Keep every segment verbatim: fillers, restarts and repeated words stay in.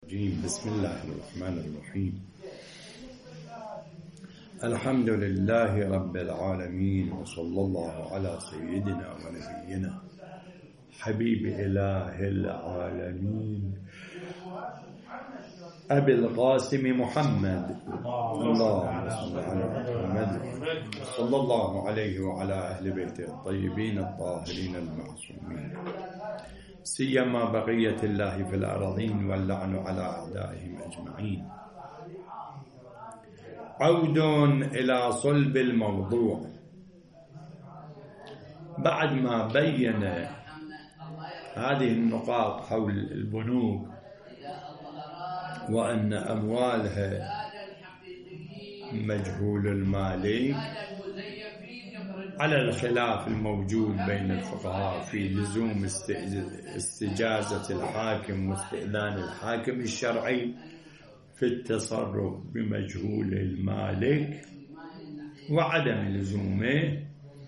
بسم الله الرحمن الرحيم. الحمد لله رب العالمين، وصلى الله على سيدنا ونبينا حبيب إله العالمين أبي القاسم محمد، اللهم صل على محمد صلى الله عليه وعلى أهل بيته الطيبين الطاهرين المعصومين، سيما بقية الله في الأراضين، واللعن على أعدائهم أجمعين. عود إلى صلب الموضوع. بعد ما بين هذه النقاط حول البنوك وأن أموالها مجهول المالك، على الخلاف الموجود بين الفقهاء في لزوم استجازة الحاكم واستئذان الحاكم الشرعي في التصرف بمجهول المالك وعدم لزومه،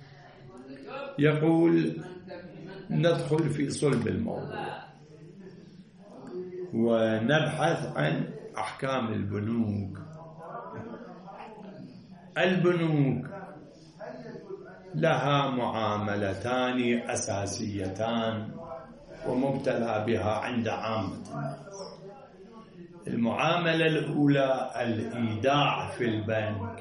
يقول ندخل في صلب الموضوع ونبحث عن أحكام البنوك. البنوك لها معاملتان أساسيتان ومبتلى بها عند عامة الناس. المعاملة الأولى الإيداع في البنك،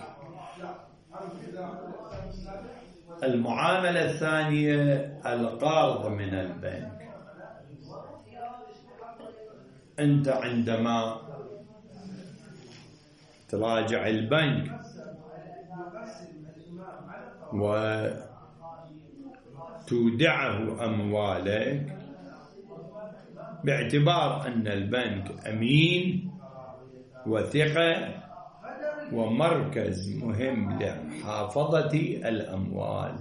المعاملة الثانية القرض من البنك. أنت عندما تراجع البنك وتودعه أموالك باعتبار أن البنك أمين وثقة ومركز مهم لحافظة الأموال،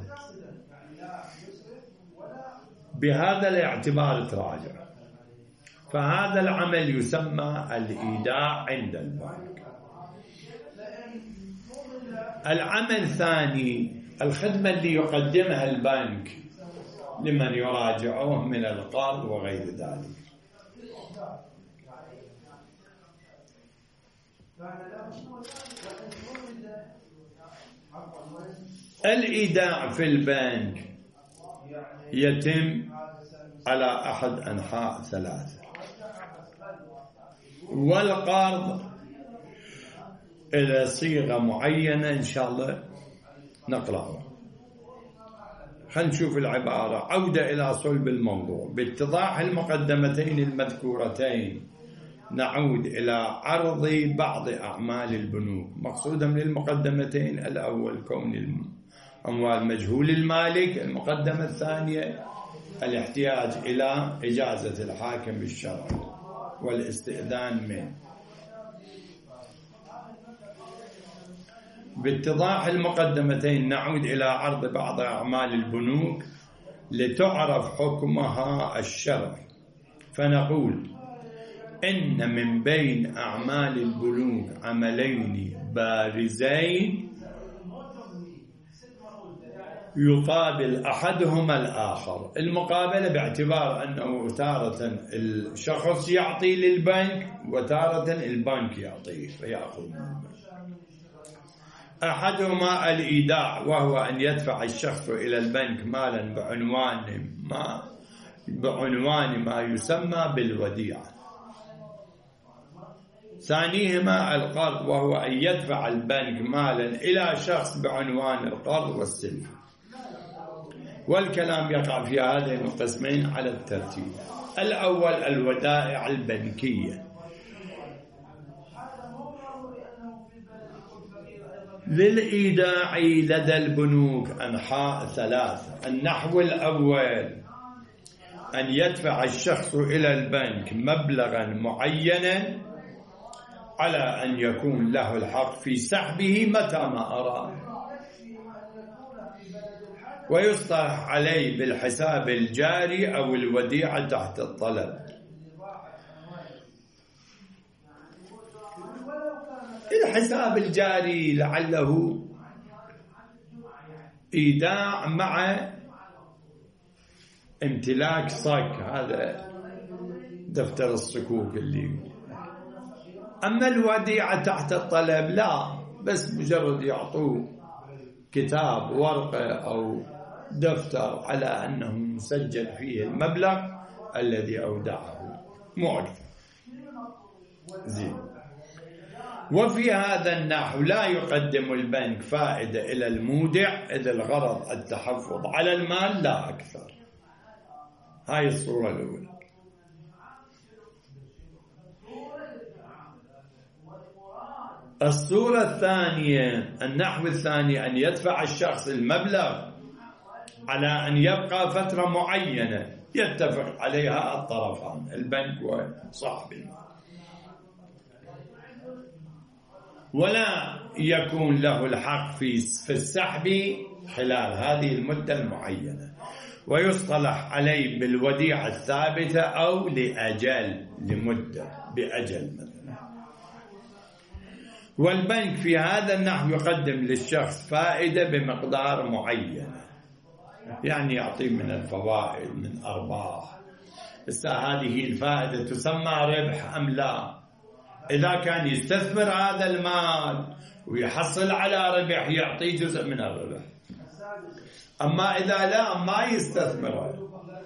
بهذا الاعتبار تراجع، فهذا العمل يسمى الإيداع عند البنك. العمل الثاني الخدمة اللي يقدمها البنك لمن يراجعه من القرض وغير ذلك. الإيداع في البنك يتم على أحد أنحاء ثلاثة، والقرض إلى صيغة معينة إن شاء الله نقرأها. خلينا نشوف العبارة. عودة إلى صلب الموضوع. باتضاح المقدمتين المذكورتين نعود إلى عرض بعض أعمال البنوك. مقصودا من المقدمتين الأول كون الأموال مجهول المالك، المقدمة الثانية الاحتياج إلى إجازة الحاكم الشرعي والاستئذان منه. باتضاح المقدمتين نعود إلى عرض بعض أعمال البنوك لتعرف حكمها الشرعي، فنقول إن من بين أعمال البنوك عملين بارزين يقابل أحدهما الآخر. المقابلة باعتبار أنه تارة الشخص يعطي للبنك وتارة البنك يعطيه فيأخذ من البنك. أحدهما الإيداع، وهو أن يدفع الشخص إلى البنك مالا بعنوان ما بعنوان ما يسمى بالوديعة. ثانيهما القرض، وهو أن يدفع البنك مالا إلى شخص بعنوان القرض والسلف. والكلام يقع في هذين القسمين على الترتيب. الأول الودائع البنكية. للإيداع لدى البنوك أنحاء ثلاثة. النحو الأول أن يدفع الشخص إلى البنك مبلغا معينا على أن يكون له الحق في سحبه متى ما أراد، ويصطلح عليه بالحساب الجاري أو الوديعة تحت الطلب. الحساب الجاري لعله إيداع مع امتلاك صك، هذا دفتر الصكوك اللي أما الوديعة تحت الطلب لا، بس مجرد يعطوه كتاب ورقة أو دفتر على أنه مسجل فيه المبلغ الذي أودعه، مو أكثر. زين. وفي هذا النحو لا يقدم البنك فائدة إلى المودع إذ الغرض التحفظ على المال لا أكثر. هاي الصورة الأولى. الصورة الثانية، النحو الثاني، أن يدفع الشخص المبلغ على أن يبقى فترة معينة يتفق عليها الطرفان، البنك وصاحب المال، ولا يكون له الحق في في السحب خلال هذه المدة المعينة، ويصطلح عليه بالوديعة الثابتة أو لأجل، لمدة بأجل مثلا. والبنك في هذا النحو يقدم للشخص فائدة بمقدار معين، يعني يعطيه من الفوائد من أرباح. بس هذه الفائدة تسمى ربح أم لا؟ إذا كان يستثمر هذا المال ويحصل على ربح يعطيه جزء من الربح. أما إذا لا ما يستثمره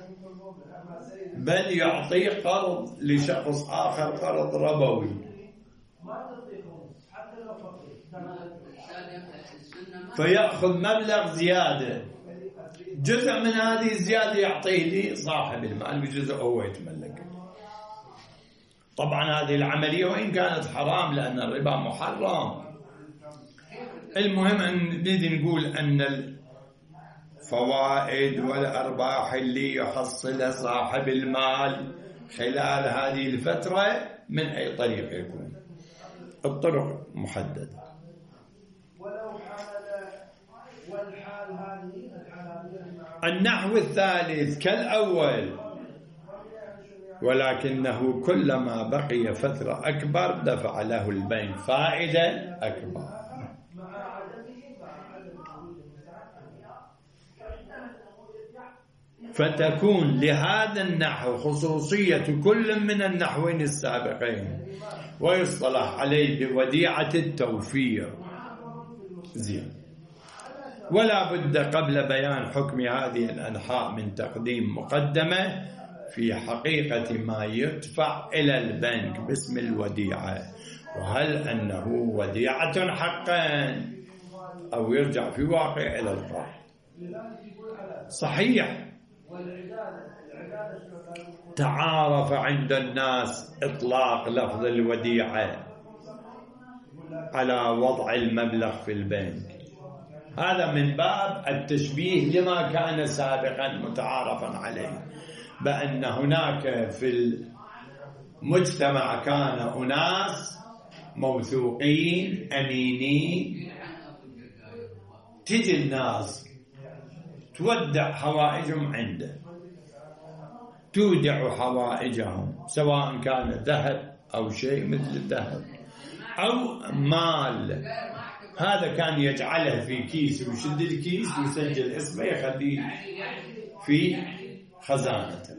بل يعطيه قرض لشخص آخر، قرض ربوي، فيأخذ مبلغ زيادة، جزء من هذه الزيادة يعطيه لصاحب المال وجزء هو يتملك. طبعا هذه العملية وإن كانت حرام لأن الربا محرم، المهم أن نريد نقول أن الفوائد والأرباح اللي يحصلها صاحب المال خلال هذه الفترة من أي طريق يكون، الطرق محددة. النحو الثالث كالأول، ولكنه كلما بقي فترة أكبر دفع له البنك فائدة أكبر. فتكون لهذا النحو خصوصية كل من النحوين السابقين، ويصطلح عليه بوديعة التوفير. زين. ولا بد قبل بيان حكم هذه الأنحاء من تقديم مقدمة في حقيقة ما يدفع إلى البنك باسم الوديعة، وهل أنه وديعة حقا أو يرجع في واقع إلى القرض. صحيح تعارف عند الناس إطلاق لفظ الوديعة على وضع المبلغ في البنك، هذا من باب التشبيه لما كان سابقا متعارفا عليه، بأن هناك في المجتمع كان أناس موثوقين أمينين، تجي الناس تودع حوائجهم عنده، تودع حوائجهم سواء كان ذهب أو شيء مثل الذهب أو مال، هذا كان يجعله في كيس ويشد الكيس ويسجل اسمه يخليه في خزانته.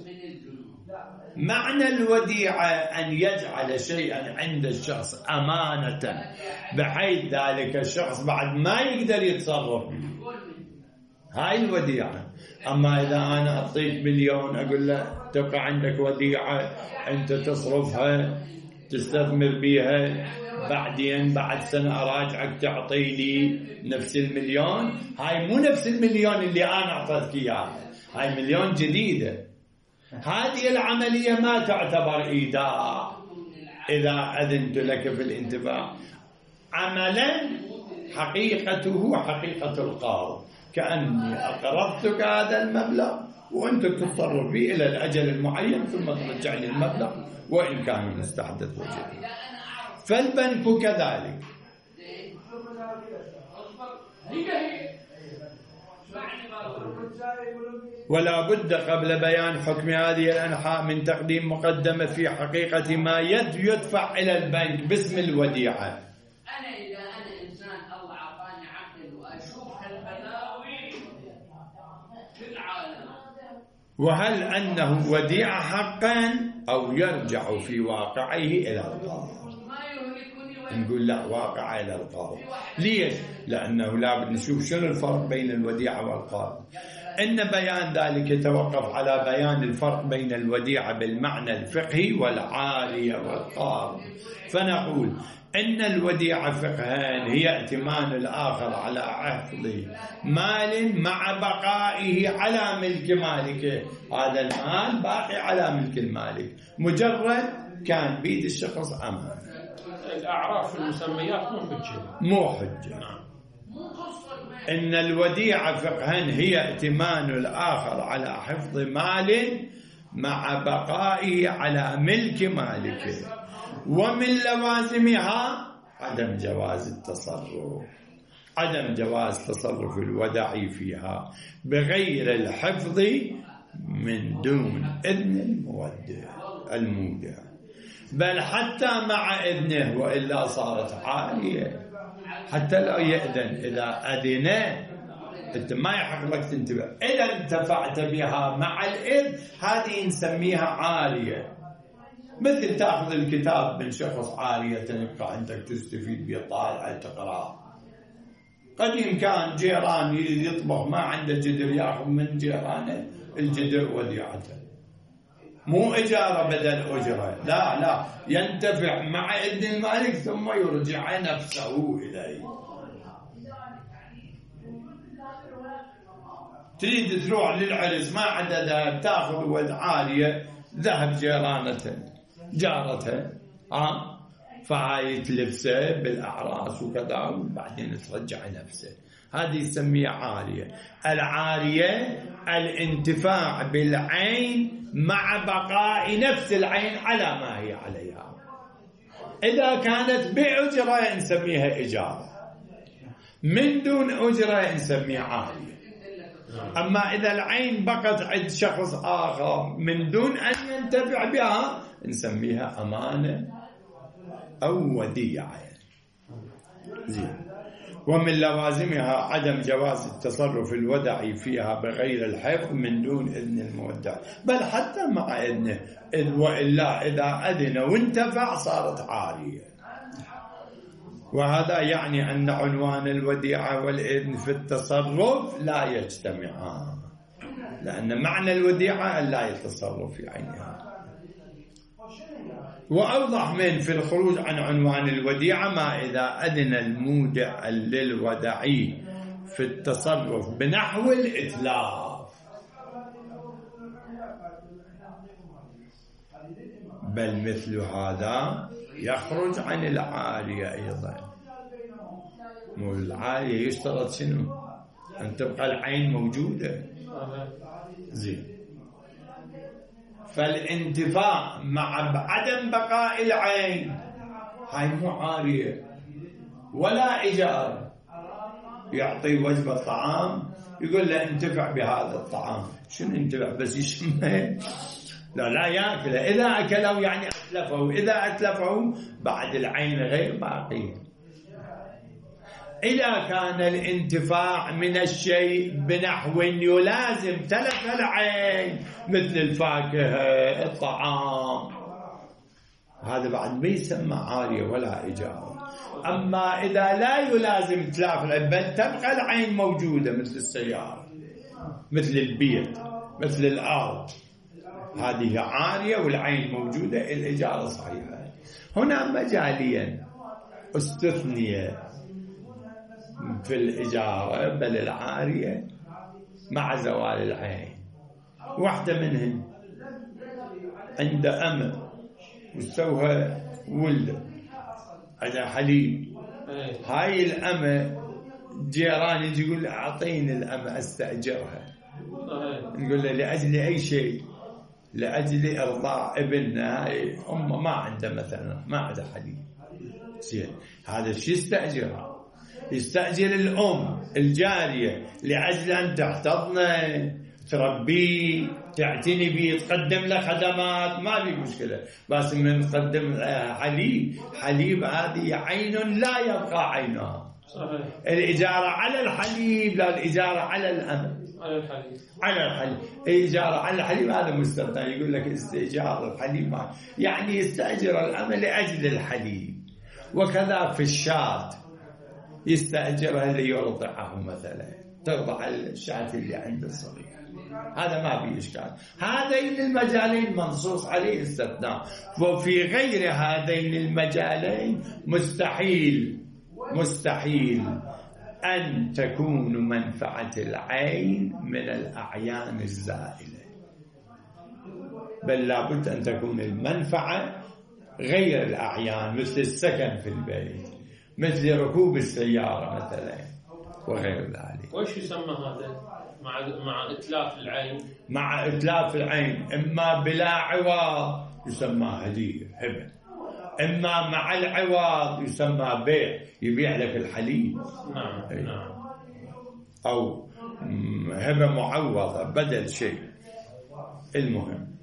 معنى الوديعة أن يجعل شيئا عند الشخص أمانة بحيث ذلك الشخص بعد ما يقدر يتصرف به، هاي الوديعة. أما إذا أنا أعطيك مليون أقول له تبقى عندك وديعة أنت تصرفها تستثمر بها، بعدين بعد سنة أراجعك تعطي لي نفس المليون، هاي مو نفس المليون اللي أنا أعطيتك إياها، هاي مليون جديدة. هذه العملية ما تعتبر إيداع إذا أذنت لك في الانتفاع، عملا حقيقته حقيقة القرض، كأني أقرضتك هذا المبلغ وأنت تتصرف به إلى الأجل المعين ثم ترجع لي المبلغ وإن كان مستحدث وجديد. فالبنك كذلك. ولا بد قبل بيان حكم هذه الأنحاء من تقديم مقدمة في حقيقة ما يدفع إلى البنك باسم الوديعة. أنا إذا أنا إنسان الله أعطاني عقل وأشوف هالبلاوي في العالم، وهل أنه وديعة حقا أو يرجع في واقعه إلى الله؟ نقول لا، واقع إلى القرض. ليش؟ لأنه لابد نشوف شنو الفرق بين الوديعة والقرض. إن بيان ذلك يتوقف على بيان الفرق بين الوديعة بالمعنى الفقهي والعارية والقرض. فنقول إن الوديعة فقهان هي ائتمان الآخر على حفظ مال مع بقائه على ملك مالكه. هذا المال باقي على ملك المالك، مجرد كان بيد الشخص أمانة. الأعراف المسميات مو حجة، مو حجة. إن الوديعة فقهان هي ائتمان الآخر على حفظ مال مع بقائه على ملك مالكه، ومن لوازمها عدم جواز التصرف، عدم جواز تصرف الودع فيها بغير الحفظ من دون إذن المودع المودع، بل حتى مع إذنه، وإلا صارت عارية. حتى لو يأذن، إذا أذن أنت ما يحق لك تنتبه. إذا انتفعت بها مع الإذن هذه نسميها عارية. مثل تأخذ الكتاب من شخص عارية يبقى عندك تستفيد به، طالع تقرأ. قديم كان جيران يطبخ ما عنده جدر، يأخذ من جيرانه الجدر وديعته، مو إجارة بدل أجرة، لا لا، ينتفع مع إذن المالك ثم يرجع نفسه إليه. تريد تروح للعرس ما عدا ذهب، تأخذ ود عارية ذهب جيرانته جارته، آه فهاي تلبسه بالأعراس وكذا وبعدين ترجع نفسه. هذه يسميها عارية. العارية الانتفاع بالعين مع بقاء نفس العين على ما هي عليها. إذا كانت بأجرة نسميها إجارة، من دون أجرة نسميها عارية. أما إذا العين بقت عند شخص آخر من دون أن ينتفع بها نسميها أمانة أو وديعة. زين. ومن لوازمها عدم جواز التصرف الودعي فيها بغير الحفظ من دون إذن المودع، بل حتى مع إذنه، إذ وإلا إذا أذن وانتفع صارت عارية. وهذا يعني أن عنوان الوديعة والإذن في التصرف لا يجتمعان، لأن معنى الوديعة أن لا يتصرف في عينها. وأوضح من في الخروج عن عنوان الوديعة ما إذا أذن المودع للودعي في التصرف بنحو الإتلاف، بل مثل هذا يخرج عن العارية أيضا. مو العارية يشترط شنو؟ أن تبقى العين موجودة. زين. فالانتفاع مع عدم بقاء العين هاي مو عارية ولا إجارة. يعطي وجبة طعام يقول له انتفع بهذا الطعام، شنو انتفع بس يشمه؟ لا لا يأكله، إذا أكله يعني أتلفه، إذا أتلفه بعد العين غير باقية. إذا كان الانتفاع من الشيء بنحو يلازم تلف العين مثل الفاكهة الطعام، هذا بعد ما يسمى عارية ولا إجارة. أما إذا لا يلازم تلاف العين بل تبقى العين موجودة مثل السيارة مثل البيت مثل الأرض، هذه عارية والعين موجودة، الإجارة صحيحة. هنا مجاليا استثنية في الإجارة بل العارية مع زوال العين. واحدة منهم عند أمة واستوها ولد على حليب، هاي الأمة جيران يجي يقول أعطيني الأمة أستأجرها، نقول له لأجل أي شيء؟ لأجل إرضاع ابنها، هاي أمه ما عنده مثلا ما عنده حليب، زين هذا الشيء استأجرها. يستأجر الأم الجارية لأجل أن تحتضنه تربيه تعتني به تقدم له خدمات، ما في مشكلة، بس من تقدم حليب، حليب هذه عين لا يبقى عينها. صحيح. الإجارة على الحليب لا الإجارة على الأمل. على الحليب. على الحليب، الإجارة على الحليب هذا مستثنى، يقول لك استئجار الحليب يعني يستأجر الأمل لأجل الحليب. وكذا في الشاة يستأجرها ليرضعه مثلا، ترضع الشاة اللي عند الصغير، هذا ما في إشكال. هذين المجالين منصوص عليه استثناء، وفي غير هذين المجالين مستحيل مستحيل أن تكون منفعة العين من الأعيان الزائلة، بل لابد أن تكون المنفعة غير الأعيان، مثل السكن في البيت، مثل ركوب السيارة مثلا وغير ذلك. وإيش يسمى هذا مع مع إتلاف العين؟ مع إتلاف العين إما بلا عوض يسمى هدية هبة، إما مع العوض يسمى بيع، يبيع لك الحليب. نعم أي. نعم. أو هبة معوضة بدل شيء. المهم،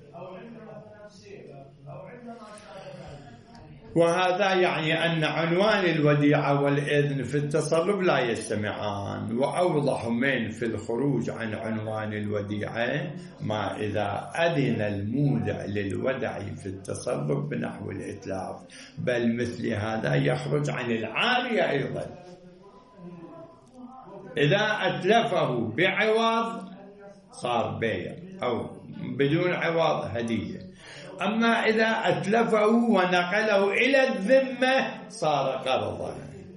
وهذا يعني أن عنوان الوديعة والإذن في التصرف لا يجتمعان، وأوضح من في الخروج عن عنوان الوديعة ما إذا أذن المودع للودع في التصرف بنحو الإتلاف، بل مثل هذا يخرج عن العارية أيضا. إذا أتلفه بعوض صار بيع، أو بدون عوض هدية. أما إذا أتلفه ونقله إلى الذمة صار قرضا،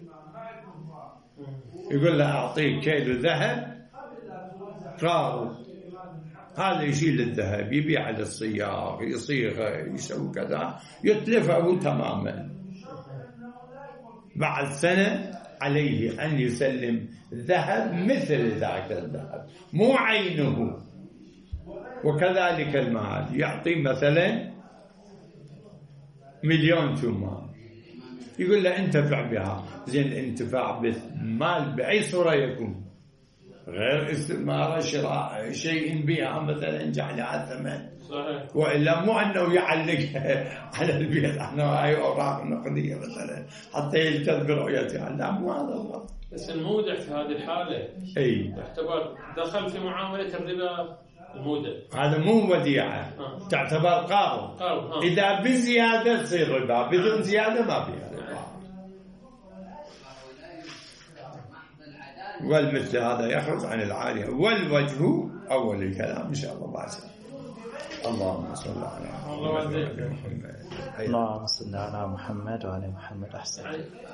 يقول له أعطيك كيلو ذهب قارض، هذا يشيل الذهب يبيع للصياغ يصيغه يسوي كذا، يتلفه تماما. بعد سنة عليه أن يسلم ذهب مثل ذاك الذهب مو عينه. وكذلك المال، يعطي مثلا مليون تومان، يقول له انتفع بها. زين، الانتفاع بالمال بأي صورة يكون؟ غير استثمار شراء شيء بها مثلا جعلها ثمن، وإلا مو أنه يعلقها على البيت، أنه أي أوراق نقدية مثلا حتى يلتذ برؤيتها، لا مو هذا الوضع. بس المودع في هذه الحالة أي يعتبر دخل في معاملة الربا. المودع هذا مو وديعة، آه. تعتبر قرض. آه. إذا بزيادة تصير ربا، بدون زيادة ما فيها ربا. والمثل هذا يخرج عن العارية. والوجه أول الكلام إن شاء الله باسل. اللهم صل على محمد. الله اللهم صل على محمد وعلى محمد. أحسن.